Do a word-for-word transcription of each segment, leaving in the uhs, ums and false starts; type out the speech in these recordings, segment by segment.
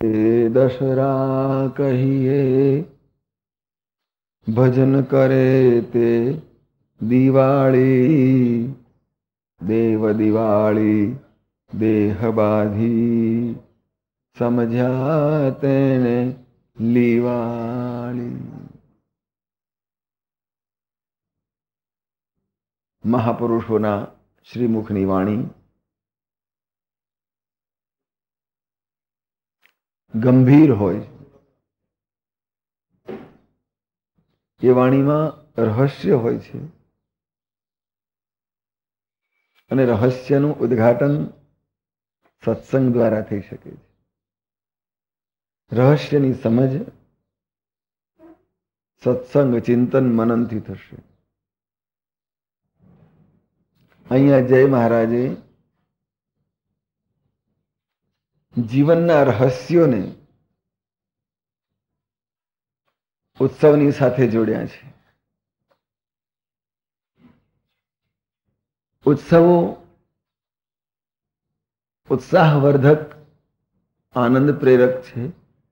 એ દશરા કહીએ ભજન કરે તે દિવાળી, દેવ દિવાળી દેહ બાધી, સમજ્યા તેને લીવાળી. મહાપુરુષોના શ્રીમુખની વાણી ગંભીર હોય. એ વાણીમાં રહસ્ય હોય છે અને રહસ્યનું ઉદ્ઘાટન સત્સંગ દ્વારા થઈ શકે છે. રહસ્યની સમજ સત્સંગ ચિંતન મનનથી થશે. અહીંયા જય મહારાજે જીવનના રહસ્યોને ઉત્સવની સાથે જોડ્યા છે. ઉત્સવો ઉત્સાહવર્ધક, આનંદ પ્રેરક છે.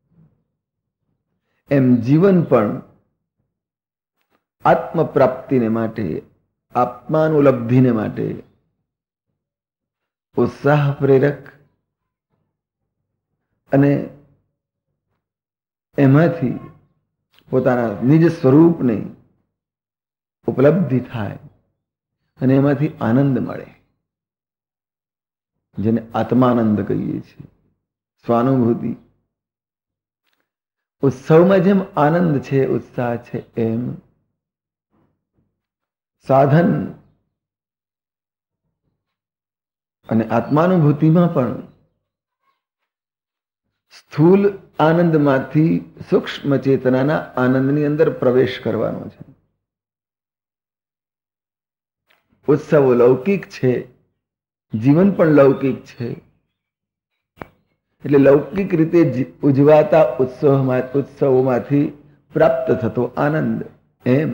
એમ જીવન પણ આત્મ પ્રાપ્તિને માટે, આત્માનુલબ્ધિને માટે ઉત્સાહ પ્રેરક અને એમાંથી પોતાના નિજ સ્વરૂપની ઉપલબ્ધિ થાય અને એમાંથી આનંદ મળે, જેને આત્માનંદ કહીએ છીએ, સ્વાનુભૂતિ. ઉત્સવમાં જેમ આનંદ છે, ઉત્સાહ છે, એમ સાધન અને આત્માનુભૂતિમાં પણ સ્થૂલ આનંદમાંથી સૂક્ષ્મ ચેતનાના આનંદની અંદર પ્રવેશ કરવાનો છે. ઉત્સવો લૌકિક છે, જીવન પણ લૌકિક છે. એટલે લૌકિક રીતે ઉજવાતા ઉત્સવમાં ઉત્સવોમાંથી પ્રાપ્ત થતો આનંદ, એમ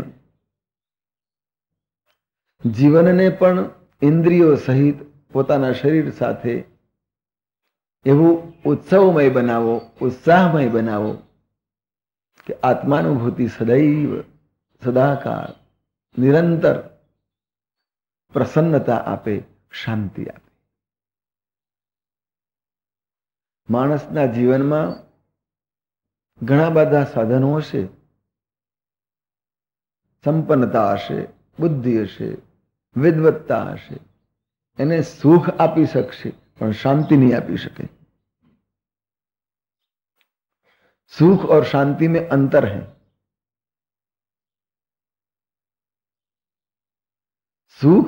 જીવનને પણ ઇન્દ્રિયો સહિત પોતાના શરીર સાથે એવું ઉત્સવમય બનાવો, ઉત્સાહમય બનાવો કે આત્માનુભૂતિ સદૈવ સદાકાળ નિરંતર પ્રસન્નતા આપે, શાંતિ આપે. માણસના જીવનમાં ઘણા બધા સાધનો હશે, સંપન્નતા હશે, બુદ્ધિ હશે, વિદ્વત્તા હશે, એને સુખ આપી શકશે પણ શાંતિ નહીં આપી શકે. सुख और शांति में अंतर है. सुख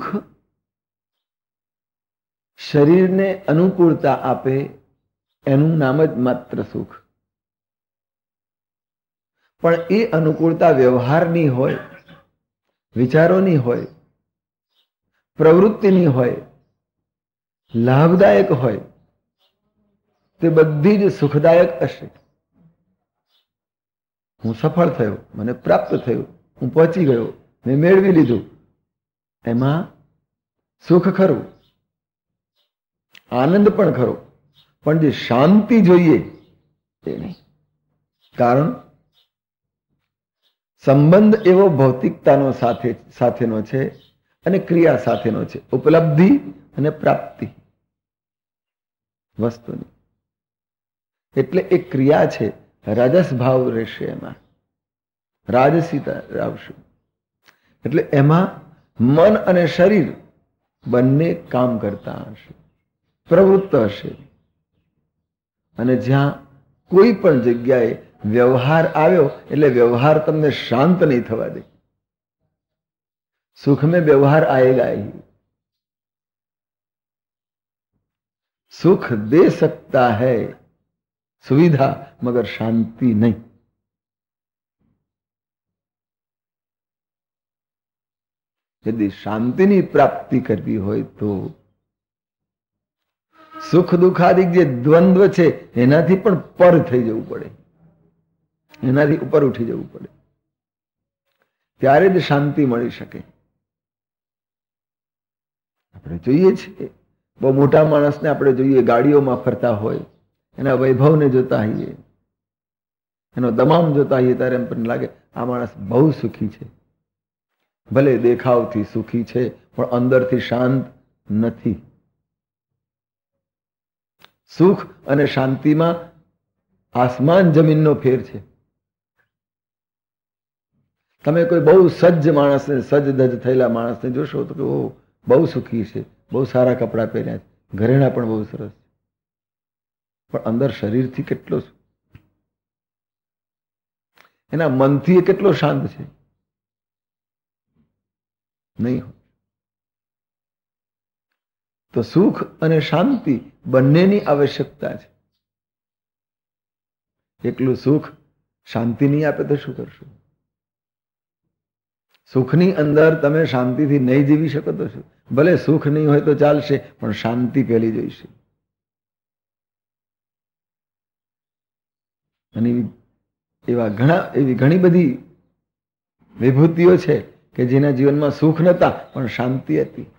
शरीरने अनुकूलता आपे एनु नाम ज मात्र सुख. पण ए अनुकूलता व्यवहारनी होय, विचारोनी होय, प्रवृत्तिनी होय, लाभदायक होय, ते बधी ज सुखदायक हशे. હું સફળ થયો, મને પ્રાપ્ત થયું, હું પહોંચી ગયો, મેં મેળવી લીધું, એમાં સુખ ખરું, આનંદ પણ ખરો, પણ જે શાંતિ જોઈએ તે નહીં. કારણ સંબંધ એવો ભૌતિકતાનો સાથે સાથેનો છે અને ક્રિયા સાથેનો છે, ઉપલબ્ધિ અને પ્રાપ્તિ વસ્તુની. એટલે એક ક્રિયા છે, રાજસ ભાવ રહેશે, એમાં રાજસીતા આવશે. એટલે એમાં મન અને શરીર બંને કામ કરતા હશે, પ્રવૃત્ત હશે. અને જ્યાં કોઈ પણ જગ્યાએ વ્યવહાર આવ્યો એટલે વ્યવહાર તમને શાંત નહીં થવા દે. સુખ में व्यवहार आएगा ही. सुख दे सकता है सुविधा, मगर शांति नहीं. यदि शांति ની પ્રાપ્તિ કરવી હોય તો સુખ દુખાદિક જે દ્વંદ્વ છે એનાથી પણ પર થઈ જવું પડે, એનાથી ઉપર ઉઠી જવું પડે, ત્યારે જ શાંતિ મળી શકે. આપણે જોઈએ છીએ બહુ મોટા માણસને આપણે જોઈએ ગાડીઓમાં ફરતા હોય, એના વૈભવને જોતા હોઈએ, એનો તમામ જોતા હોઈએ ત્યારે એમ પણ લાગે આ માણસ બહુ સુખી છે. ભલે દેખાવથી સુખી છે પણ અંદરથી શાંત નથી. સુખ અને શાંતિમાં આસમાન જમીનનો ફેર છે. તમે કોઈ બહુ સજ્જ માણસને, સજ્જ ધજ થયેલા માણસને જોશો તો કે ઓ બહુ સુખી છે, બહુ સારા કપડાં પહેર્યા છે, ઘરેણા પણ બહુ સરસ, પણ અંદર શરીરથી કેટલો, એના મનથી એ કેટલો શાંત છે નહીં. તો સુખ અને શાંતિ બંનેની આવશ્યકતા છે. એકલું સુખ શાંતિ નહીં આપે તો શું કરશું? સુખની અંદર તમે શાંતિથી નહીં જીવી શકો તો શું? ભલે સુખ નહીં હોય તો ચાલશે પણ શાંતિ પહેલી જોઈશે. અને એવા ઘણા એવી ઘણી બધી વિભૂતિઓ છે કે જેના જીવનમાં સુખ નહોતા પણ શાંતિ હતી,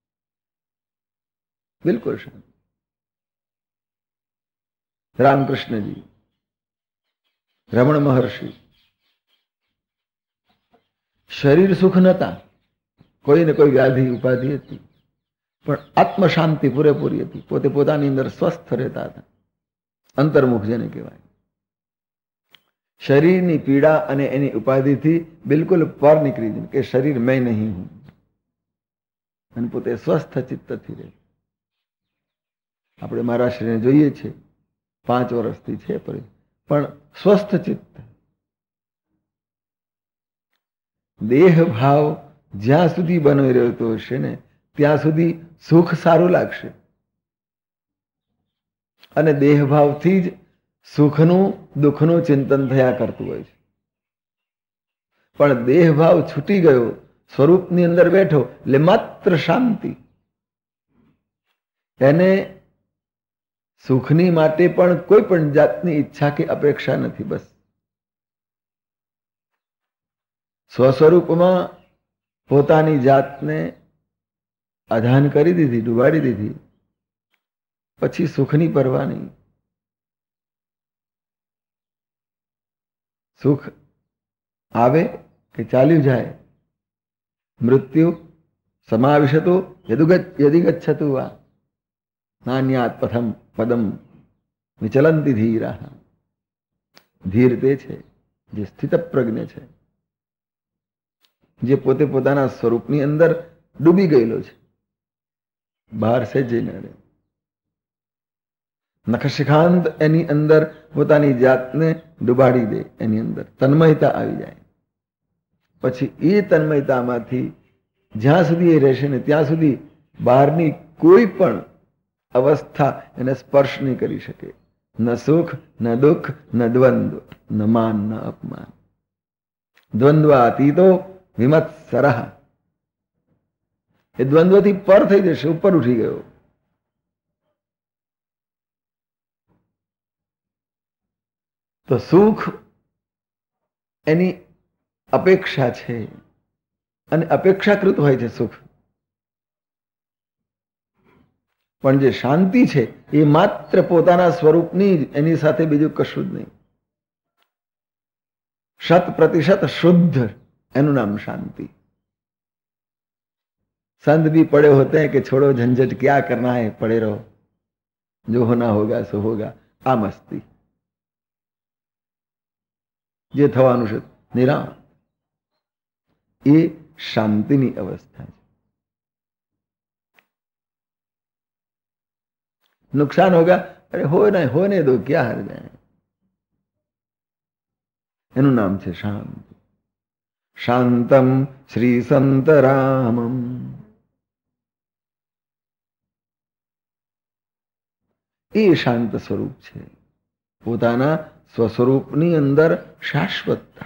બિલકુલ શાંતિ. રામકૃષ્ણજી, રમણ મહર્ષિ, શરીર સુખ નહોતા, કોઈને કોઈ વ્યાધિ ઉપાધિ હતી, પણ આત્મ શાંતિ પૂરેપૂરી હતી. પોતે પોતાની અંદર સ્વસ્થ રહેતા હતા, અંતર્મુખ જેને કહેવાય. શરીરની પીડા અને એની ઉપાધિથી બિલકુલ પર નીકળી જાય કે શરીર મેં નહીં હું, અને પોતે સ્વસ્થ ચિત્તથી રહે. આપણે મારા શરીરને જોઈએ છીએ, પાંચ વર્ષથી છે પણ સ્વસ્થ ચિત્ત. દેહ ભાવ જ્યાં સુધી બની રહેતો હશે ને ત્યાં સુધી સુખ સારું લાગશે, અને દેહ ભાવથી જ સુખનું દુઃખનું ચિંતન થયા કરતું હોય છે. પણ દેહ ભાવ છૂટી ગયો, સ્વરૂપની અંદર બેઠો એટલે માત્ર શાંતિ. એને સુખની માટે પણ કોઈ પણ જાતની ઈચ્છા કે અપેક્ષા નથી. બસ સ્વસ્વરૂપમાં પોતાની જાતને આધાન કરી દીધી, ડુબાડી દીધી, પછી સુખની પરવા નહીં. સુખ આવે કે ચાલ્યું જાય, મૃત્યુ સમાવિશતો યદિ ગચ્છતુ વા નાન્યાત પથમ પદમ વિચલંતિ ધીરા. ધીર તે છે જે સ્થિત પ્રજ્ઞ છે, જે પોતે પોતાના સ્વરૂપની અંદર ડૂબી ગયેલો છે, બહાર છે જઈને રહે. નખશિખાંત એની અંદર પોતાની જાતને ડુબાડી દે, એની અંદર તન્મયતા આવી જાય. પછી એ તન્મયતામાંથી જ્યાં સુધી એ રહેશે ને ત્યાં સુધી બહારની કોઈ પણ અવસ્થા એને સ્પર્શ નહીં કરી શકે. ન સુખ, ન દુઃખ, ન દ્વંદ્વ, ન માન, ન અપમાન. દ્વંદ્વ અતીતો વિમત્સરઃ. એ દ્વંદ્વથી પર થઈ જશે, ઉપર ઉઠી ગયો. તો સુખ એની અપેક્ષા છે, અને અપેક્ષાકૃત હોય છે સુખ. પણ જે શાંતિ છે એ માત્ર પોતાના સ્વરૂપની જ, એની સાથે બીજું કશું જ નહીં. શત પ્રતિશત શુદ્ધ, એનું નામ શાંતિ. संत भी पड़े होते हैं कि छोड़ो झंझट क्या करना है, पड़े रहो, जो होना होगा सो होगा. आ मस्ती, જે થવાનું છે નિરામ, એ શાંતિની અવસ્થા છે. नुकसान होगा, अरे हो ना होने दो, क्या हार जाए. એનું નામ છે શાંતિ. શાંતમ શ્રી સંતરામમ. એ શાંત સ્વરૂપ છે, પોતાના સ્વસ્વરૂપની અંદર શાશ્વતતા.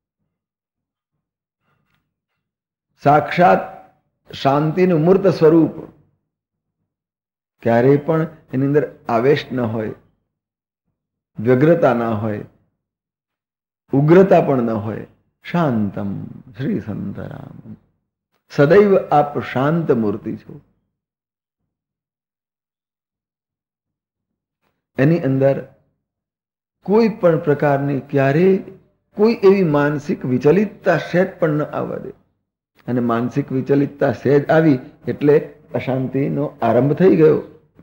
સાક્ષાત શાંતિનું મૂર્ત સ્વરૂપ. ક્યારેય પણ એની અંદર આવેશ ન હોય, વ્યગ્રતા ના હોય, ઉગ્રતા પણ ન હોય. શાંતમ શ્રી સંતરામ. સદૈવ આપ શાંત મૂર્તિ છો. એની અંદર કોઈ પણ પ્રકારની ક્યારેય કોઈ એવી માનસિક વિચલિતતા સહેજ પણ ન આવવા દે. અને માનસિક વિચલિતતા સહેજ આવી એટલે અશાંતિનો આરંભ થઈ ગયો.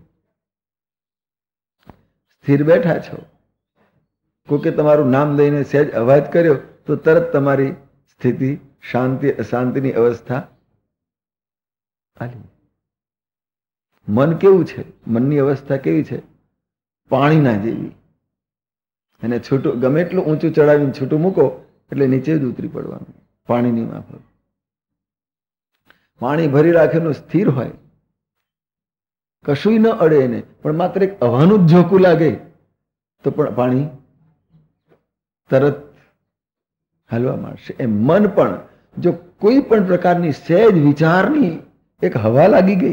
સ્થિર બેઠા છો, કોકે તમારું નામ લઈને સહેજ અવાજ કર્યો તો તરત તમારી સ્થિતિ શાંતિ અશાંતિની અવસ્થા આલી. મન કેવું છે? મનની અવસ્થા કેવી છે? પાણીના જેવી. અને છૂટું ગમે એટલું ઊંચું ચડાવીને છૂટું મૂકો એટલે નીચે જ ઉતરી પડવાનું. પાણીની માફક પાણી ભરી રાખેલું સ્થિર હોય, કશું ન અડે એને, પણ માત્ર એક હવાનું જ ઝોકું લાગે તો પણ પાણી તરત હાલવા માંડશે. એમ મન પણ જો કોઈ પણ પ્રકારની સહેજ વિચારની એક હવા લાગી ગઈ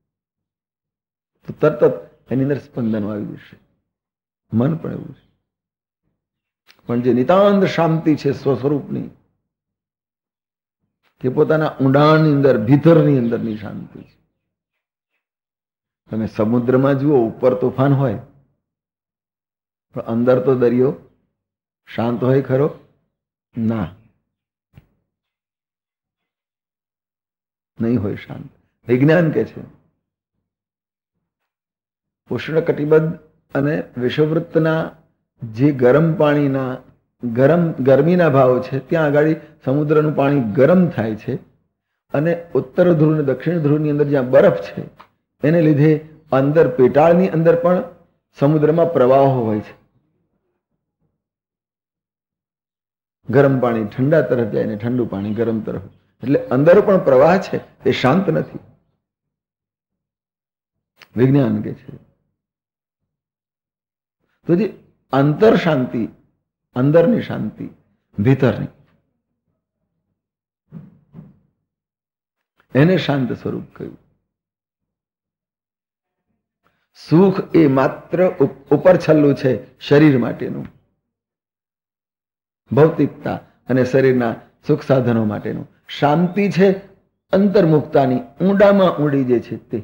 તો તરત એની અંદર સ્પંદનો આવી જશે. મન પણ એવું છે. પણ જે નિતાંત શાંતિ છે સ્વસ્વરૂપની, કે પોતાના ઊંડાણની અંદર ભીતરની અંદરની શાંતિ છે. તમે સમુદ્રમાં જુઓ, ઉપર તોફાન હોય પણ અંદર તો દરિયો શાંત હોય ખરો? ના, નહીં હોય શાંત. વિજ્ઞાન કે છે ઉષ્ણકટિબદ્ધ અને વિષુવવૃત્તના જે ગરમ પાણીના ગરમ ગરમીના ભાવ છે ત્યાં આગળ સમુદ્રનું પાણી ગરમ થાય છે, અને ઉત્તર ધ્રુવ અને દક્ષિણ ધ્રુવની અંદર જ્યાં બરફ છે એને લીધે અંદર પેટાળની અંદર પણ સમુદ્રમાં પ્રવાહો હોય છે. ગરમ પાણી ઠંડા તરફ જાય ને ઠંડુ પાણી ગરમ તરફ, એટલે અંદર પણ પ્રવાહ છે, એ શાંત નથી. વિજ્ઞાન કે છે તો જે અંતર શાંતિ, અંદરની શાંતિ, ભીતરની, એને શાંત સ્વરૂપ કહ્યું. સુખ એ માત્ર ઉપર છલ્લું છે શરીર માટેનું, ભૌતિકતા અને શરીરના સુખ સાધનો માટેનું. શાંતિ છે અંતર્મુક્તાની, ઊંડામાં ઊંડી જે છે તે.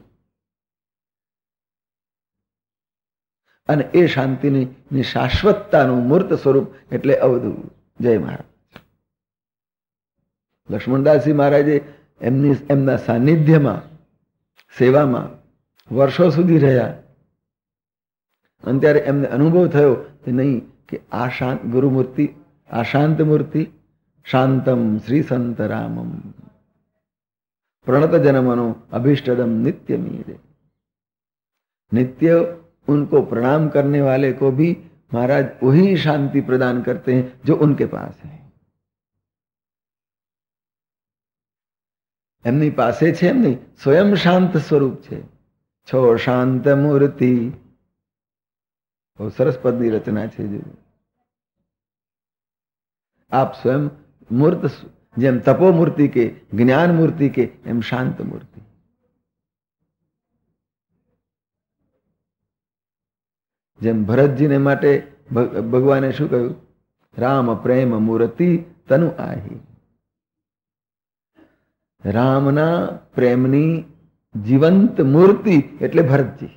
અને એ શાંતિની શાશ્વતતાનું મૂર્ત સ્વરૂપ એટલે અવધૂત. જય મહારાજ. લક્ષ્મણદાસજી મહારાજે એમની એમના સાનિધ્યમાં સેવામાં વર્ષો સુધી રહ્યા, અને ત્યારે એમને અનુભવ થયો કે નહીં, કે આ શાંત ગુરુમૂર્તિ, આ શાંત મૂર્તિ શાંતમ શ્રી સંત રામમ પ્રણત જનમનો अभिष्टदम नित्य मीरे. नित्य उनको प्रणाम करने वाले को भी महाराज वही शांति प्रदान करते हैं जो उनके पास है. એમની પાસે છે, એમની સ્વયં શાંત સ્વરૂપ છે. છો શાંત મૂર્તિ. બહુ સરસ પદની રચના છે. આપ સ્વયં મૂર્ત, જેમ તપો મૂર્તિ કે જ્ઞાન મૂર્તિ કે એમ શાંત મૂર્તિ. જેમ ભરતજીને માટે ભગવાને શું કહ્યું? રામ પ્રેમ મૂર્તિ તનુ આહી. રામના પ્રેમની જીવંત મૂર્તિ એટલે ભરતજી.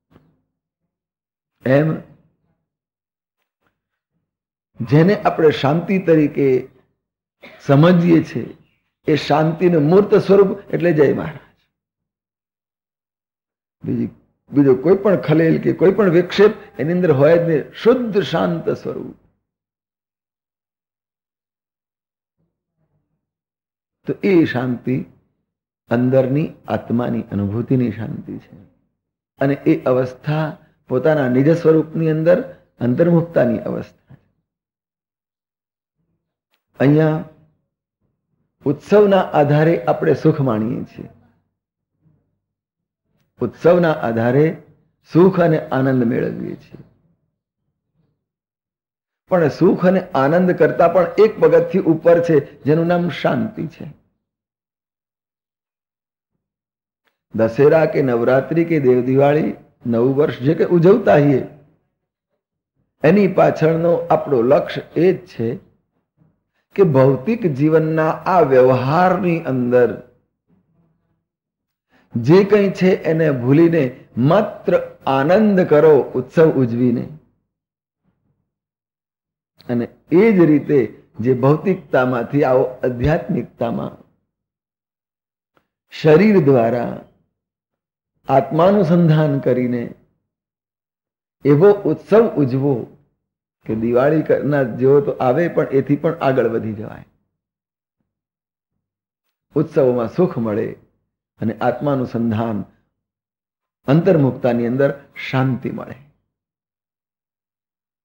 એમ જેને આપણે શાંતિ તરીકે સમજીએ છીએ એ શાંતિનું મૂર્ત સ્વરૂપ એટલે જય મહારાજ. બીજી બીજો કોઈ પણ ખલેલ કે કોઈ પણ વિક્ષેપ એની અંદર હોય જ નહીં. શુદ્ધ શાંત સ્વરૂપ. તો એ શાંતિ અંદરની આત્માની અનુભૂતિની શાંતિ છે, અને એ અવસ્થા પોતાના નિજ સ્વરૂપની અંદર અંતર્મુક્તાની અવસ્થા છે. અહીંયા ઉત્સવના આધારે આપણે સુખ માણીએ છીએ. ઉત્સવના આધારે સુખ અને આનંદ મેળવીએ છીએ. પણ સુખ અને આનંદ કરતા પણ એક પગથિયું ઉપર છે જેનું નામ શાંતિ છે. દશેરા કે નવરાત્રી કે દેવ દિવાળી, નવું વર્ષ જે કે ઉજવતા હોઈએ, એની પાછળનો આપણો લક્ષ્ય એ જ છે કે ભૌતિક જીવનના આ વ્યવહારની અંદર જે કંઈ છે એને ભૂલીને માત્ર આનંદ કરો ઉત્સવ ઉજવીને. અને એ જ રીતે જે ભૌતિકતામાંથી આવો આધ્યાત્મિકતામાં શરીર દ્વારા આત્માનુસંધાન કરીને એવો ઉત્સવ ઉજવો કે દિવાળી કરનાર જેવો તો આવે, પણ એથી પણ આગળ વધી જવાય. ઉત્સવોમાં સુખ મળે અને આત્માનુસંધાન અંતર્મુક્તાની અંદર શાંતિ મળે.